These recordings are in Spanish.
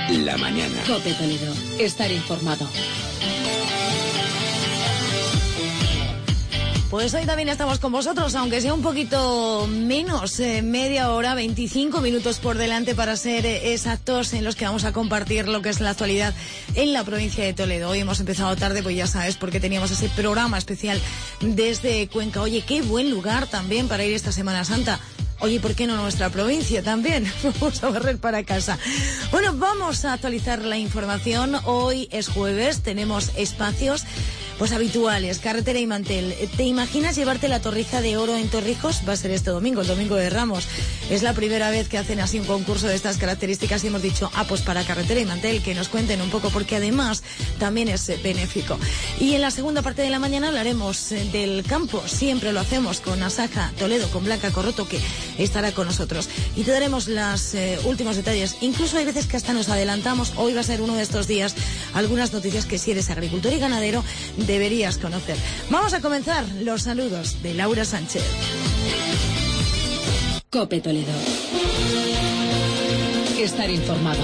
la mañana. COPE Toledo. Estar informado. Pues hoy también estamos con vosotros, aunque sea un poquito menos, media hora, 25 minutos por delante para ser exactos, en los que vamos a compartir lo que es la actualidad en la provincia de Toledo. Hoy hemos empezado tarde, pues ya sabes, porque teníamos ese programa especial desde Cuenca. Oye, qué buen lugar también para ir esta Semana Santa. Oye, ¿por qué no nuestra provincia también? Vamos a barrer para casa. Bueno, vamos a actualizar la información. Hoy es jueves, tenemos espacios pues habituales, carretera y mantel. ¿Te imaginas llevarte la torrija de oro en Torrijos? Va a ser este domingo, el domingo de Ramos. Es la primera vez que hacen así un concurso de estas características y hemos dicho, pues para carretera y mantel, que nos cuenten un poco, porque además también es benéfico. Y en la segunda parte de la mañana hablaremos del campo. Siempre lo hacemos con Asaja Toledo, con Blanca Corroto, que estará con nosotros. Y te daremos los últimos detalles. Incluso hay veces que hasta nos adelantamos. Hoy va a ser uno de estos días. Algunas noticias que si eres agricultor y ganadero deberías conocer. Vamos a comenzar los saludos de Laura Sánchez. COPE Toledo. Estar informado.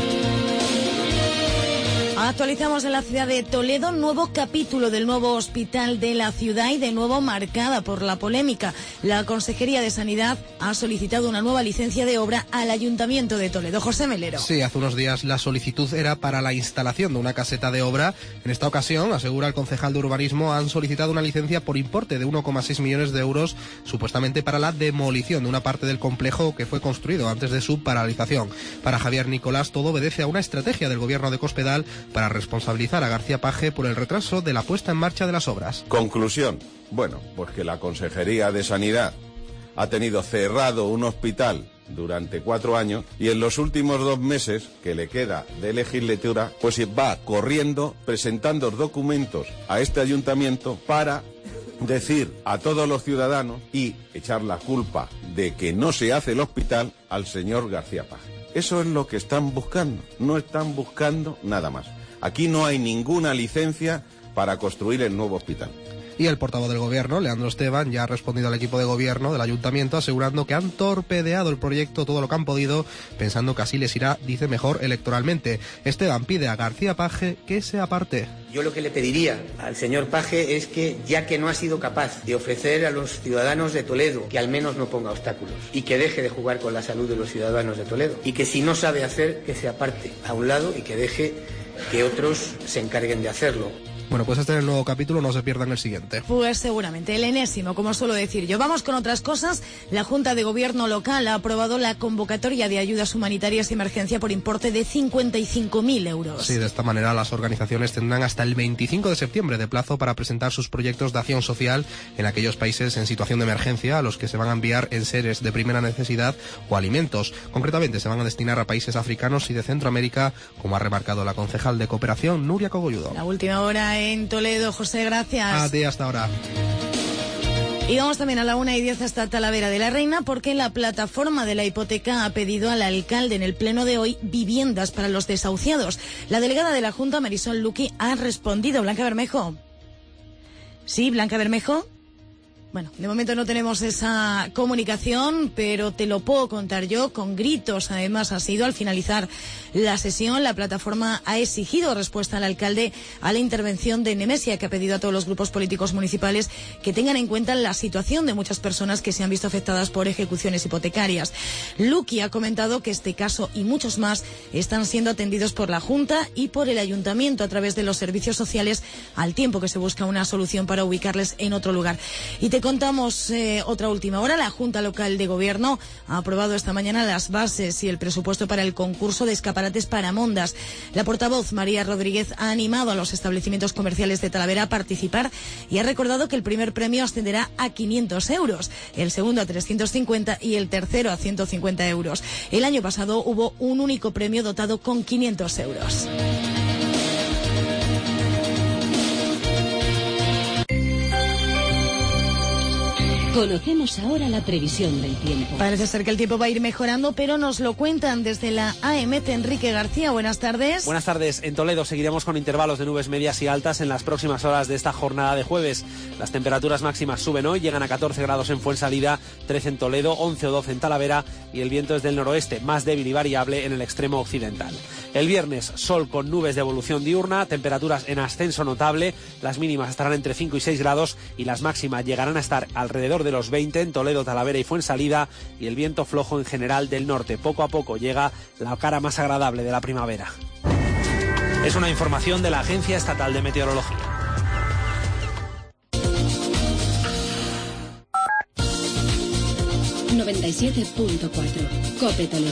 Actualizamos en la ciudad de Toledo, nuevo capítulo del nuevo hospital de la ciudad y de nuevo marcada por la polémica. La Consejería de Sanidad ha solicitado una nueva licencia de obra al Ayuntamiento de Toledo. José Melero. Sí, hace unos días la solicitud era para la instalación de una caseta de obra. En esta ocasión, asegura el concejal de urbanismo, han solicitado una licencia por importe de 1,6 millones de euros, supuestamente para la demolición de una parte del complejo que fue construido antes de su paralización. Para Javier Nicolás, todo obedece a una estrategia del gobierno de Cospedal para responsabilizar a García Page por el retraso de la puesta en marcha de las obras. Conclusión. Bueno, pues que la Consejería de Sanidad ha tenido cerrado un hospital durante 4 años y en los últimos 2 meses que le queda de legislatura, pues va corriendo presentando documentos a este ayuntamiento para decir a todos los ciudadanos y echar la culpa de que no se hace el hospital al señor García Page. Eso es lo que están buscando, no están buscando nada más. Aquí no hay ninguna licencia para construir el nuevo hospital. Y el portavoz del gobierno, Leandro Esteban, ya ha respondido al equipo de gobierno del ayuntamiento asegurando que han torpedeado el proyecto todo lo que han podido, pensando que así les irá, dice, mejor electoralmente. Esteban pide a García Page que se aparte. Yo lo que le pediría al señor Page es que, ya que no ha sido capaz de ofrecer a los ciudadanos de Toledo, que al menos no ponga obstáculos y que deje de jugar con la salud de los ciudadanos de Toledo, y que si no sabe hacer, que se aparte a un lado y que deje que otros se encarguen de hacerlo. Bueno, pues este es el nuevo capítulo, no se pierdan el siguiente. Pues seguramente, el enésimo, como suelo decir yo. Vamos con otras cosas. La Junta de Gobierno local ha aprobado la convocatoria de ayudas humanitarias de emergencia por importe de 55.000 euros. Sí, de esta manera las organizaciones tendrán hasta el 25 de septiembre de plazo para presentar sus proyectos de acción social en aquellos países en situación de emergencia a los que se van a enviar enseres de primera necesidad o alimentos. Concretamente se van a destinar a países africanos y de Centroamérica, como ha remarcado la concejal de Cooperación, Nuria Cogolludo. La última hora en Toledo. José, gracias. A ti, hasta ahora. Y vamos también a la 1:10 hasta Talavera de la Reina, porque la plataforma de la hipoteca ha pedido al alcalde en el pleno de hoy viviendas para los desahuciados. La delegada de la Junta, Marisol Luqui, ha respondido. Blanca Bermejo. Sí, Blanca Bermejo. Bueno, de momento no tenemos esa comunicación, pero te lo puedo contar yo, con gritos. Además, ha sido al finalizar la sesión, la plataforma ha exigido respuesta al alcalde a la intervención de Nemesia, que ha pedido a todos los grupos políticos municipales que tengan en cuenta la situación de muchas personas que se han visto afectadas por ejecuciones hipotecarias. Luqui ha comentado que este caso y muchos más están siendo atendidos por la Junta y por el Ayuntamiento a través de los servicios sociales, al tiempo que se busca una solución para ubicarles en otro lugar. Y te contamos otra última hora. La Junta Local de Gobierno ha aprobado esta mañana las bases y el presupuesto para el concurso de escaparates para Mondas. La portavoz María Rodríguez ha animado a los establecimientos comerciales de Talavera a participar y ha recordado que el primer premio ascenderá a 500 euros, el segundo a 350 y el tercero a 150 euros. El año pasado hubo un único premio dotado con 500 euros. Conocemos ahora la previsión del tiempo. Parece ser que el tiempo va a ir mejorando, pero nos lo cuentan desde la AEMET. Enrique García, buenas tardes. Buenas tardes. En Toledo seguiremos con intervalos de nubes medias y altas en las próximas horas de esta jornada de jueves. Las temperaturas máximas suben hoy, llegan a 14 grados en Fuensalida, 13 en Toledo, 11 o 12 en Talavera, y el viento es del noroeste, más débil y variable en el extremo occidental. El viernes, sol con nubes de evolución diurna, temperaturas en ascenso notable, las mínimas estarán entre 5 y 6 grados y las máximas llegarán a estar alrededor de los 20 en Toledo, Talavera y Fuensalida, y el viento flojo en general del norte. Poco a poco llega la cara más agradable de la primavera. Es una información de la Agencia Estatal de Meteorología. ...97.4... COPE Toledo.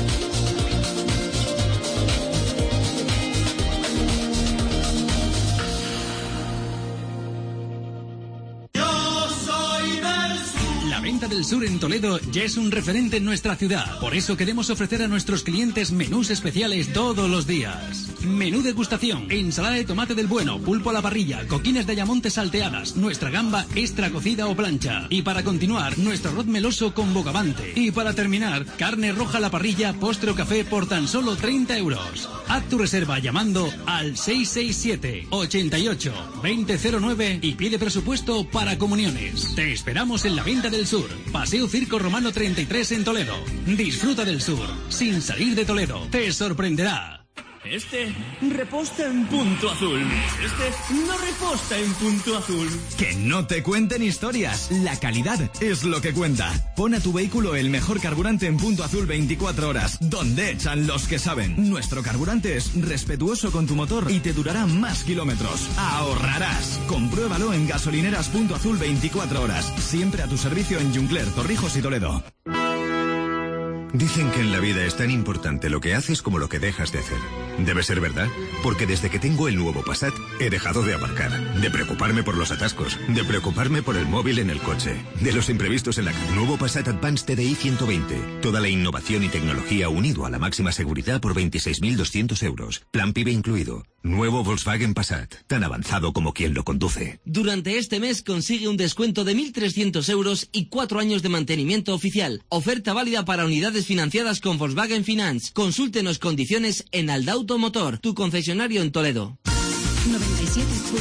La Venta del Sur en Toledo ya es un referente en nuestra ciudad. Por eso queremos ofrecer a nuestros clientes menús especiales todos los días. Menú degustación, ensalada de tomate del bueno, pulpo a la parrilla, coquines de ayamonte salteadas, nuestra gamba extra cocida o plancha. Y para continuar, nuestro arroz meloso con bogavante. Y para terminar, carne roja a la parrilla, postre o café por tan solo 30 euros. Haz tu reserva llamando al 667 88 2009 y pide presupuesto para comuniones. Te esperamos en la Venta del Sur, Paseo Circo Romano 33 en Toledo. Disfruta del sur, sin salir de Toledo. Te sorprenderá. Este reposta en punto azul. Este no reposta en punto azul. Que no te cuenten historias. La calidad es lo que cuenta. Pon a tu vehículo el mejor carburante en Punto Azul 24 horas, donde echan los que saben. Nuestro carburante es respetuoso con tu motor y te durará más kilómetros. Ahorrarás. Compruébalo en gasolineras Punto Azul 24 horas. Siempre a tu servicio en Juncler, Torrijos y Toledo. Dicen que en la vida es tan importante lo que haces como lo que dejas de hacer. Debe ser verdad, porque desde que tengo el nuevo Passat he dejado de aparcar, de preocuparme por los atascos, de preocuparme por el móvil en el coche, de los imprevistos en la calle. Nuevo Passat Advance TDI 120. Toda la innovación y tecnología unido a la máxima seguridad por 26.200 euros. Plan PIB incluido. Nuevo Volkswagen Passat, tan avanzado como quien lo conduce. Durante este mes consigue un descuento de 1.300 euros y 4 años de mantenimiento oficial. Oferta válida para unidades financiadas con Volkswagen Finance. Consúltenos condiciones en Alda Automotor, tu concesionario en Toledo. 97.4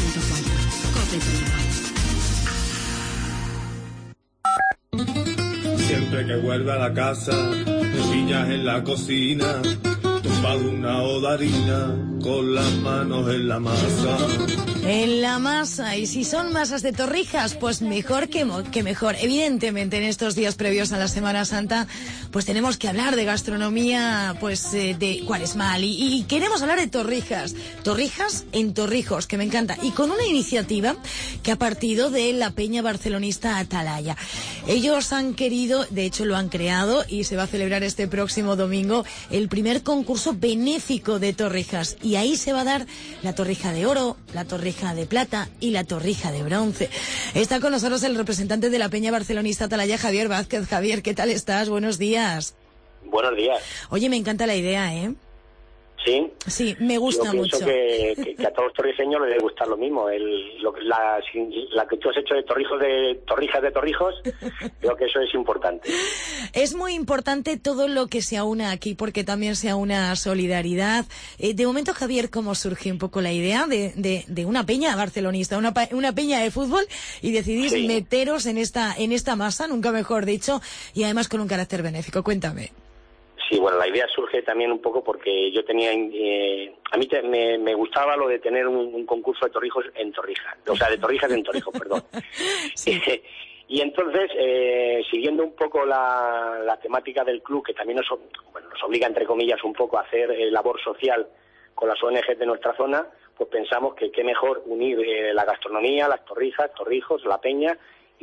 COPE Toledo. Siempre que vuelve a la casa, me pillas en la cocina, tumbado una olla de harina, con las manos en la masa. En la masa, y si son masas de torrijas, pues mejor que mejor. Evidentemente, en estos días previos a la Semana Santa, pues tenemos que hablar de gastronomía, pues de cuaresmal, y queremos hablar de torrijas en Torrijos, que me encanta, y con una iniciativa que ha partido de la peña barcelonista Atalaya. Ellos han querido, de hecho lo han creado, y se va a celebrar este próximo domingo el primer concurso benéfico de torrijas, y ahí se va a dar la torrija de oro, la torrija de plata y la torrija de bronce. Está con nosotros el representante de la peña barcelonista Atalaya, Javier Vázquez. Javier, ¿qué tal estás? Buenos días. Buenos días. Oye, me encanta la idea, ¿eh? Sí. Sí, me gusta mucho. Yo pienso que a todos los torrijeños les debe gustar lo mismo. La que tú has hecho de torrijas de Torrijos, creo que eso es importante. Es muy importante todo lo que se aúna aquí, porque también se aúna solidaridad. De momento, Javier, ¿cómo surge un poco la idea de una peña barcelonista, una peña de fútbol, y decidís meteros en esta masa, nunca mejor dicho, y además con un carácter benéfico? Cuéntame. Sí, bueno, la idea surge también un poco porque yo tenía... a mí me gustaba lo de tener un concurso de torrijos en Torrijas. O sea, de torrijas en Torrijos, perdón. Sí. Y entonces, siguiendo un poco la temática del club, que también nos obliga, entre comillas, un poco a hacer labor social con las ONG de nuestra zona, pues pensamos que qué mejor unir la gastronomía, las torrijas, Torrijos, la peña...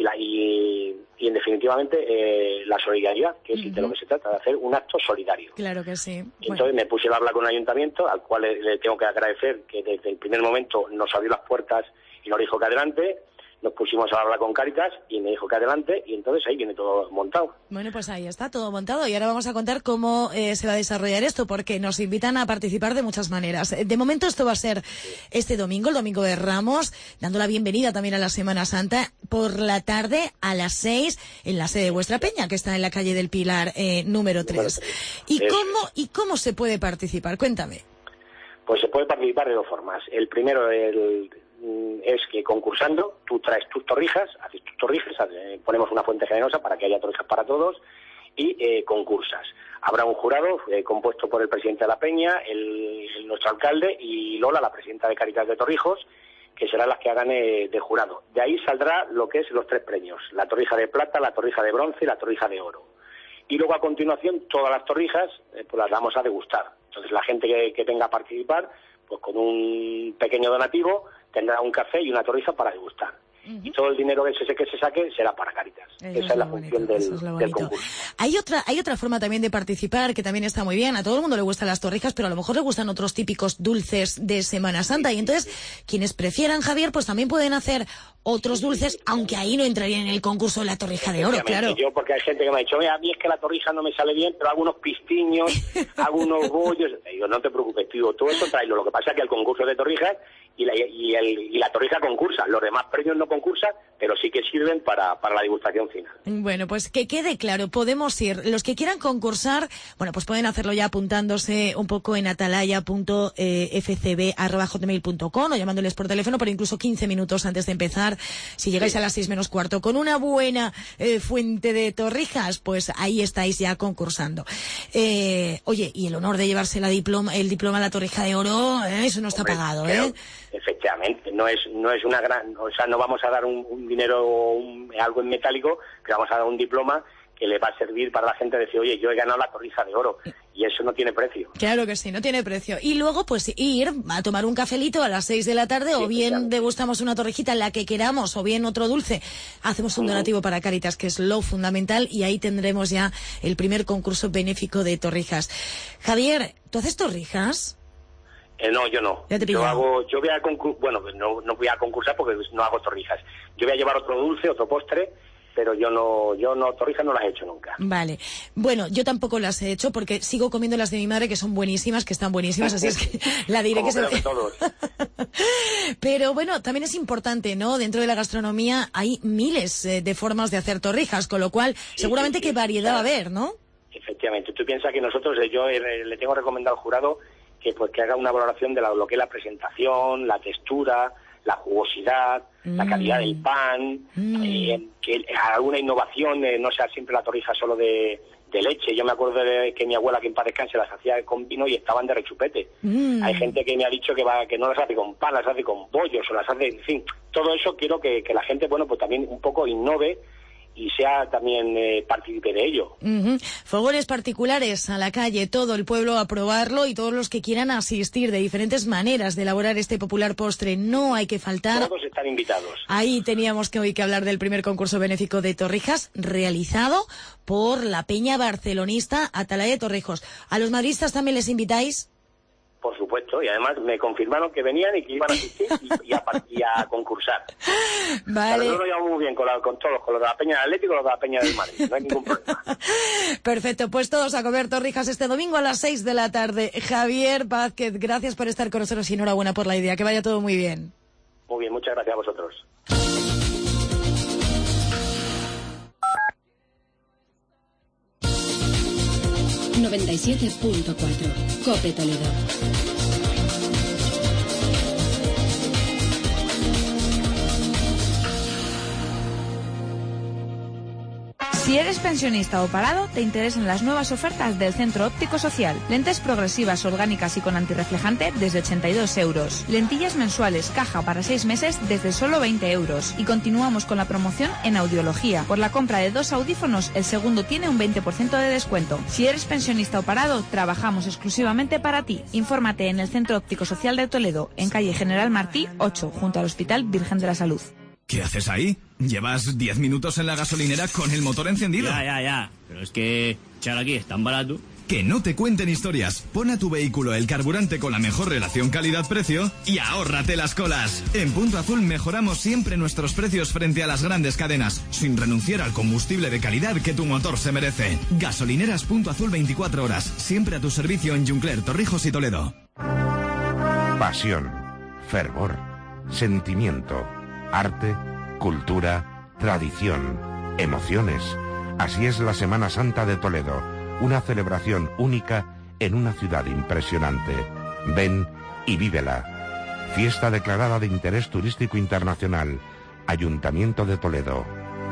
Y definitivamente la solidaridad, que es de lo que se trata, de hacer un acto solidario. Claro que sí. Y entonces me puse a hablar con el ayuntamiento, al cual le tengo que agradecer que desde el primer momento nos abrió las puertas y nos dijo que adelante. nos pusimos a hablar con Cáritas y me dijo que adelante, y entonces ahí viene todo montado. Bueno, pues ahí está todo montado, y ahora vamos a contar cómo se va a desarrollar esto, porque nos invitan a participar de muchas maneras. De momento esto va a ser este domingo, el domingo de Ramos, dando la bienvenida también a la Semana Santa, por la tarde a las 6 en la sede de vuestra peña, que está en la calle del Pilar número 3. ¿Y cómo se puede participar? Cuéntame. Pues se puede participar de dos formas. El primero es que concursando, tú traes tus torrijas, haces tus torrijas, ponemos una fuente generosa para que haya torrijas para todos y concursas. Habrá un jurado compuesto por el presidente de la peña, nuestro alcalde y Lola, la presidenta de Cáritas de Torrijos, que serán las que hagan de jurado. De ahí saldrá lo que es los 3 premios, la torrija de plata, la torrija de bronce y la torrija de oro. Y luego a continuación todas las torrijas pues las vamos a degustar. Entonces la gente que tenga a participar, pues con un pequeño donativo tendrá un café y una torrija para degustar. Y todo el dinero que se saque será para Cáritas. Esa es la función del concurso. Hay otra forma también de participar que también está muy bien. A todo el mundo le gustan las torrijas, pero a lo mejor le gustan otros típicos dulces de Semana Santa. Y entonces, quienes prefieran, Javier, pues también pueden hacer otros dulces, aunque ahí no entrarían en el concurso de la torrija de oro, claro. Yo, porque hay gente que me ha dicho, a mí es que la torrija no me sale bien, pero hago unos pistiños, hago unos bollos. Digo, no te preocupes, tío, todo eso tráelo. Lo que pasa es que el concurso de torrijas y la torrija concursa. Los demás premios no concursan, pero sí que sirven para la degustación final. Bueno, pues que quede claro, podemos ir. Los que quieran concursar, bueno, pues pueden hacerlo ya apuntándose un poco en atalaya.fcb@hotmail.com o llamándoles por teléfono, pero incluso 15 minutos antes de empezar, si llegáis a las 6 menos cuarto con una buena fuente de torrijas, pues ahí estáis ya concursando. Oye, y el honor de llevarse el diploma a la torrija de oro, eso no está pagado, ¿eh? Efectivamente, no es una gran, o sea, no vamos a dar un dinero o algo en metálico, que vamos a dar un diploma que le va a servir para la gente decir, oye, yo he ganado la torrija de oro, y eso no tiene precio. Claro que sí, no tiene precio. Y luego, pues ir a tomar un cafelito a las 6 de la tarde, o bien degustamos una torrijita, la que queramos, o bien otro dulce. Hacemos un donativo para Cáritas, que es lo fundamental, y ahí tendremos ya el primer concurso benéfico de torrijas. Javier, ¿tú haces torrijas? No, yo no. Yo voy a no voy a concursar porque no hago torrijas. Yo voy a llevar otro dulce, otro postre, pero yo no torrijas no las he hecho nunca. Vale. Bueno, yo tampoco las he hecho porque sigo comiendo las de mi madre, que son buenísimas, que están buenísimas, así es que la diré que se... todos. Pero bueno, también es importante, ¿no? Dentro de la gastronomía hay miles de formas de hacer torrijas, con lo cual seguramente qué variedad va a haber, ¿no? Efectivamente. Tú piensas que nosotros, yo le tengo recomendado al jurado que haga una valoración de lo que es la presentación, la textura, la jugosidad, la calidad del pan, que alguna innovación, no sea siempre la torrija solo de leche. Yo me acuerdo de que mi abuela, que en paz descanse, las hacía con vino y estaban de rechupete. Hay gente que me ha dicho que no las hace con pan, las hace con bollos, o las hace, en fin, todo eso quiero que la gente, bueno, pues también un poco innove y sea también partícipe de ello. Fogones particulares a la calle, todo el pueblo a probarlo, y todos los que quieran asistir, de diferentes maneras de elaborar este popular postre, no hay que faltar. Todos están invitados. Ahí teníamos que hoy que hablar del primer concurso benéfico de torrijas realizado por la peña barcelonista Atalaya de Torrijos. ¿A los madridistas también les invitáis? Por supuesto, y además me confirmaron que venían y que iban a asistir y a concursar. Vale. Nosotros lo llevamos muy bien con todos, con los de la Peña del Atlético y con los de la Peña del Madrid, no hay ningún problema. Perfecto, pues todos a comer torrijas este domingo a las 6 de la tarde. Javier Vázquez, gracias por estar con nosotros y enhorabuena por la idea, que vaya todo muy bien. Muy bien, muchas gracias a vosotros. ...97.4... Cope Toledo. Si eres pensionista o parado, te interesan las nuevas ofertas del Centro Óptico Social. Lentes progresivas, orgánicas y con antirreflejante desde 82 euros. Lentillas mensuales, caja para 6 meses desde solo 20 euros. Y continuamos con la promoción en audiología. Por la compra de 2 audífonos, el segundo tiene un 20% de descuento. Si eres pensionista o parado, trabajamos exclusivamente para ti. Infórmate en el Centro Óptico Social de Toledo, en calle General Martí 8, junto al Hospital Virgen de la Salud. ¿Qué haces ahí? Llevas 10 minutos en la gasolinera con el motor encendido. Ya. Pero es que echar aquí es tan barato Que no te cuenten historias. Pon a tu vehículo el carburante con la mejor relación calidad-precio y ahórrate las colas. En Punto Azul mejoramos siempre nuestros precios frente a las grandes cadenas, sin renunciar al combustible de calidad que tu motor se merece. Gasolineras Punto Azul 24 horas, siempre a tu servicio en Juncler, Torrijos y Toledo. Pasión, fervor, sentimiento, arte, cultura, tradición, emociones. Así es la Semana Santa de Toledo, una celebración única en una ciudad impresionante. Ven y vívela. Fiesta declarada de interés turístico internacional. Ayuntamiento de Toledo.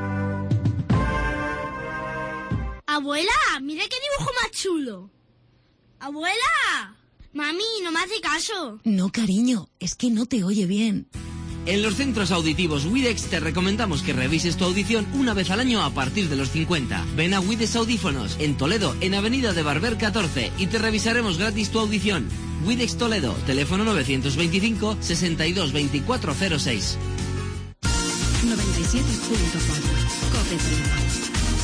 Abuela, mira qué dibujo más chulo. Abuela, mami, no me hace caso. No, cariño, es que no te oye bien. En los centros auditivos Widex te recomendamos que revises tu audición una vez al año a partir de los 50. Ven a Widex Audífonos, en Toledo, en Avenida de Barber 14, y te revisaremos gratis tu audición. Widex Toledo, teléfono 925 62 2406. 97.4 COPE Toledo.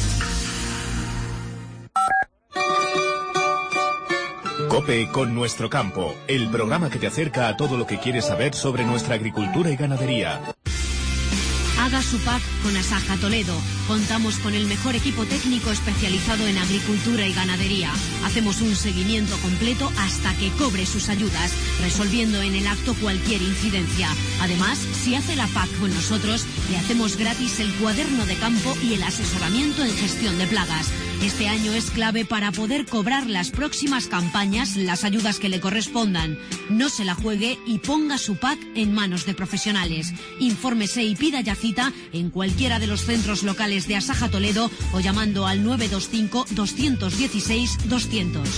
COPE con Nuestro Campo, el programa que te acerca a todo lo que quieres saber sobre nuestra agricultura y ganadería. Haga su PAC con Asaja Toledo. Contamos con el mejor equipo técnico especializado en agricultura y ganadería. Hacemos un seguimiento completo hasta que cobre sus ayudas, resolviendo en el acto cualquier incidencia. Además, si hace la PAC con nosotros, le hacemos gratis el cuaderno de campo y el asesoramiento en gestión de plagas. Este año es clave para poder cobrar las próximas campañas las ayudas que le correspondan. No se la juegue y ponga su PAC en manos de profesionales. Infórmese y pida ya cita en cualquiera de los centros locales de Asaja Toledo o llamando al 925 216 200.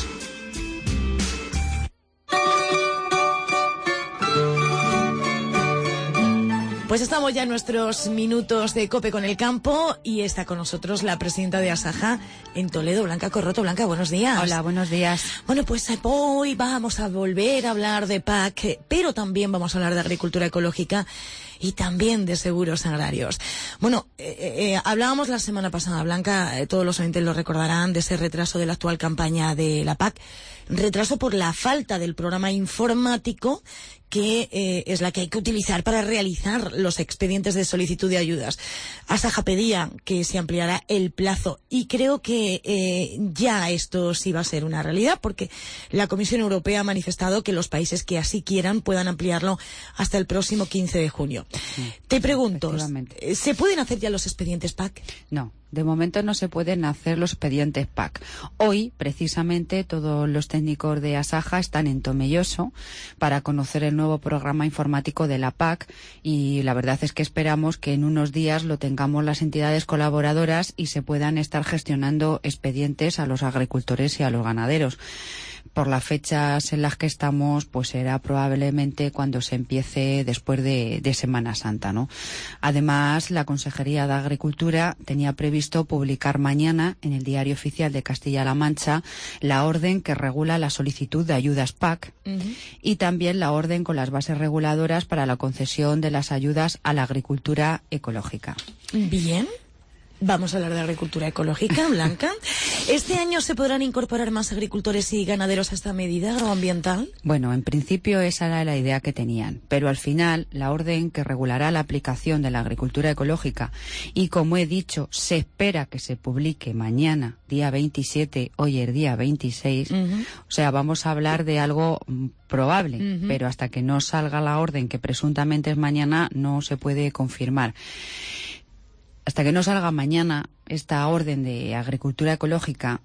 Pues estamos ya en nuestros minutos de COPE con el campo y está con nosotros la presidenta de Asaja en Toledo, Blanca Corroto. Blanca, buenos días. Hola, buenos días. Bueno, pues hoy vamos a volver a hablar de PAC, pero también vamos a hablar de agricultura ecológica y también de seguros agrarios. Bueno, hablábamos la semana pasada, Blanca, todos los oyentes lo recordarán, de ese retraso de la actual campaña de la PAC, retraso por la falta del programa informático que es la que hay que utilizar para realizar los expedientes de solicitud de ayudas. Asaja pedía que se ampliara el plazo y creo que ya esto sí va a ser una realidad, porque la Comisión Europea ha manifestado que los países que así quieran puedan ampliarlo hasta el próximo 15 de junio. Te pregunto, ¿se pueden hacer ya los expedientes PAC? No. De momento no se pueden hacer los expedientes PAC. Hoy, precisamente, todos los técnicos de Asaja están en Tomelloso para conocer el nuevo programa informático de la PAC y la verdad es que esperamos que en unos días lo tengamos las entidades colaboradoras y se puedan estar gestionando expedientes a los agricultores y a los ganaderos. Por las fechas en las que estamos, pues será probablemente cuando se empiece después de Semana Santa, ¿no? Además, la Consejería de Agricultura tenía previsto publicar mañana en el Diario Oficial de Castilla-La Mancha la orden que regula la solicitud de ayudas PAC y también la orden con las bases reguladoras para la concesión de las ayudas a la agricultura ecológica. Bien. Vamos a hablar de agricultura ecológica, Blanca. ¿Este año se podrán incorporar más agricultores y ganaderos a esta medida agroambiental? Bueno, en principio esa era la idea que tenían, pero al final la orden que regulará la aplicación de la agricultura ecológica y, como he dicho, se espera que se publique mañana, día 27, hoy es día 26, o sea, vamos a hablar de algo probable, pero hasta que no salga la orden, que presuntamente es mañana, no se puede confirmar. Hasta que no salga mañana esta orden de agricultura ecológica,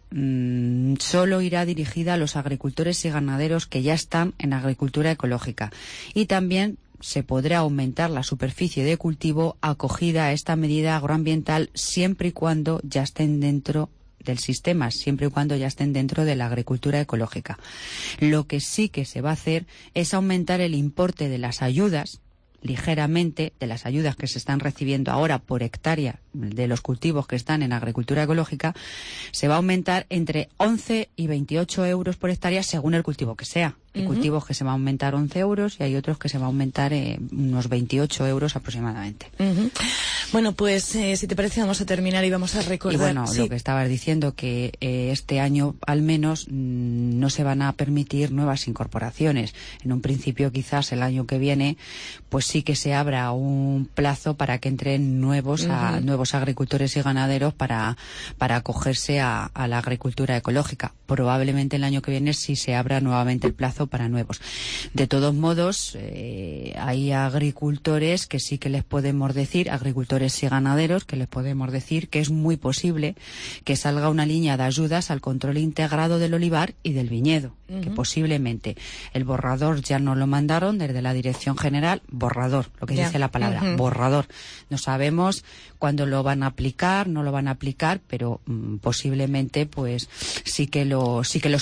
solo irá dirigida a los agricultores y ganaderos que ya están en agricultura ecológica. Y también se podrá aumentar la superficie de cultivo acogida a esta medida agroambiental siempre y cuando ya estén dentro del sistema, siempre y cuando ya estén dentro de la agricultura ecológica. Lo que sí que se va a hacer es aumentar el importe de las ayudas ligeramente, de las ayudas que se están recibiendo ahora por hectárea de los cultivos que están en agricultura ecológica, se va a aumentar entre 11 y 28 euros por hectárea según el cultivo que sea. Hay cultivos que se va a aumentar 11 euros y hay otros que se va a aumentar unos 28 euros aproximadamente. Bueno, pues si te parece vamos a terminar y vamos a recordar... Y bueno, lo que estabas diciendo, que este año al menos no se van a permitir nuevas incorporaciones. En un principio quizás el año que viene pues sí que se abra un plazo para que entren nuevos agricultores y ganaderos para acogerse a la agricultura ecológica. Probablemente el año que viene sí se abra nuevamente el plazo para nuevos. De todos modos, hay agricultores que sí que les podemos decir, agricultores y ganaderos, que les podemos decir que es muy posible que salga una línea de ayudas al control integrado del olivar y del viñedo, que posiblemente el borrador ya nos lo mandaron desde la Dirección General, borrador, lo que dice la palabra, borrador. No sabemos cuándo lo van a aplicar, no lo van a aplicar, pero posiblemente pues sí que lo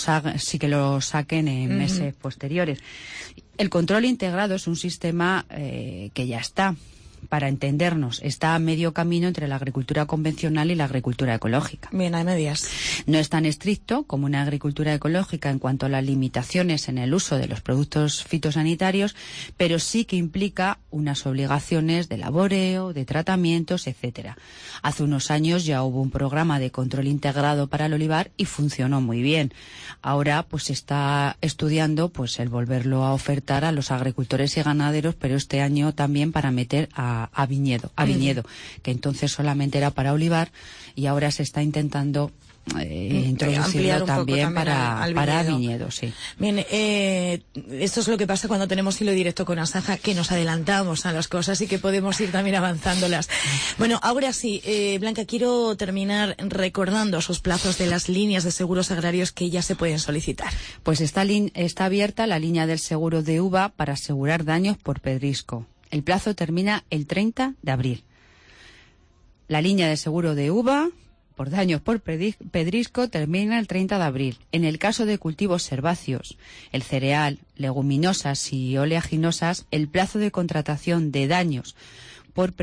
saquen en meses posteriores. El control integrado es un sistema que ya está. Para entendernos, está a medio camino entre la agricultura convencional y la agricultura ecológica. Bien, hay medias. No es tan estricto como una agricultura ecológica en cuanto a las limitaciones en el uso de los productos fitosanitarios, pero sí que implica unas obligaciones de laboreo, de tratamientos, etcétera. Hace unos años ya hubo un programa de control integrado para el olivar y funcionó muy bien. Ahora pues se está estudiando pues el volverlo a ofertar a los agricultores y ganaderos, pero este año también para meter a viñedo, que entonces solamente era para olivar y ahora se está intentando introducirlo también para viñedo, sí. Bien, esto es lo que pasa cuando tenemos hilo directo con Asaja, que nos adelantamos a las cosas y que podemos ir también avanzándolas. Bueno, ahora sí, Blanca, quiero terminar recordando esos plazos de las líneas de seguros agrarios que ya se pueden solicitar. Pues está abierta la línea del seguro de uva para asegurar daños por pedrisco. El plazo termina el 30 de abril. La línea de seguro de uva por daños por pedrisco termina el 30 de abril. En el caso de cultivos herbáceos, el cereal, leguminosas y oleaginosas, el plazo de contratación de daños por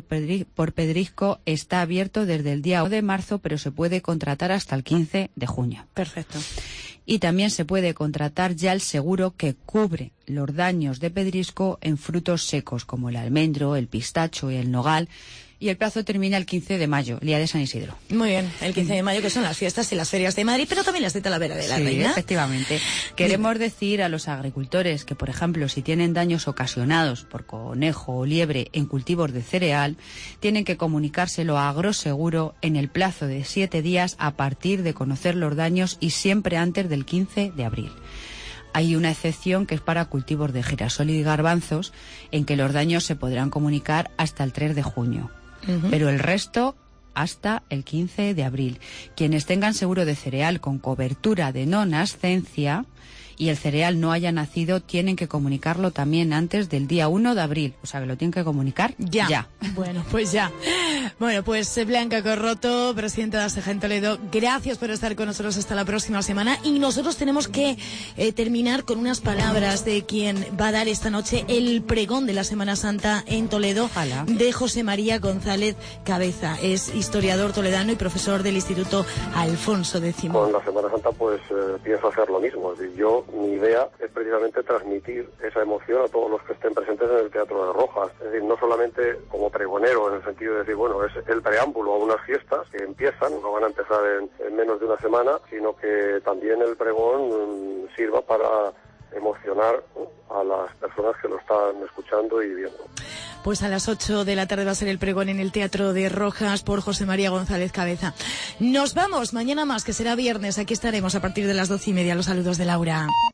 pedrisco está abierto desde el día 1 de marzo, pero se puede contratar hasta el 15 de junio. Perfecto. Y también se puede contratar ya el seguro que cubre los daños de pedrisco en frutos secos como el almendro, el pistacho y el nogal. Y el plazo termina el 15 de mayo, día de San Isidro. Muy bien, el 15 de mayo, que son las fiestas y las ferias de Madrid, pero también las de Talavera de la Reina. Efectivamente. Queremos decir a los agricultores que, por ejemplo, si tienen daños ocasionados por conejo o liebre en cultivos de cereal, tienen que comunicárselo a Agroseguro en el plazo de 7 días a partir de conocer los daños y siempre antes del 15 de abril. Hay una excepción que es para cultivos de girasol y garbanzos, en que los daños se podrán comunicar hasta el 3 de junio. Pero el resto hasta el 15 de abril. Quienes tengan seguro de cereal con cobertura de no nascencia y el cereal no haya nacido, tienen que comunicarlo también antes del día 1 de abril. O sea, que lo tienen que comunicar ya. Bueno, pues ya. Bueno, pues Blanca Corroto, presidenta de Asaja en Toledo, gracias por estar con nosotros hasta la próxima semana. Y nosotros tenemos que terminar con unas palabras de quien va a dar esta noche el pregón de la Semana Santa en Toledo. Ojalá. De José María González Cabeza. Es historiador toledano y profesor del Instituto Alfonso X. Con la Semana Santa pues pienso hacer lo mismo. Es decir, mi idea es precisamente transmitir esa emoción a todos los que estén presentes en el Teatro de Rojas. Es decir, no solamente como pregonero, en el sentido de decir, bueno, es el preámbulo a unas fiestas que empiezan, no van a empezar en menos de una semana, sino que también el pregón sirva para emocionar a las personas que lo están escuchando y viendo. Pues a las 8 de la tarde va a ser el pregón en el Teatro de Rojas por José María González Cabeza. Nos vamos mañana más, que será viernes. Aquí estaremos a partir de las 12:30. Los saludos de Laura.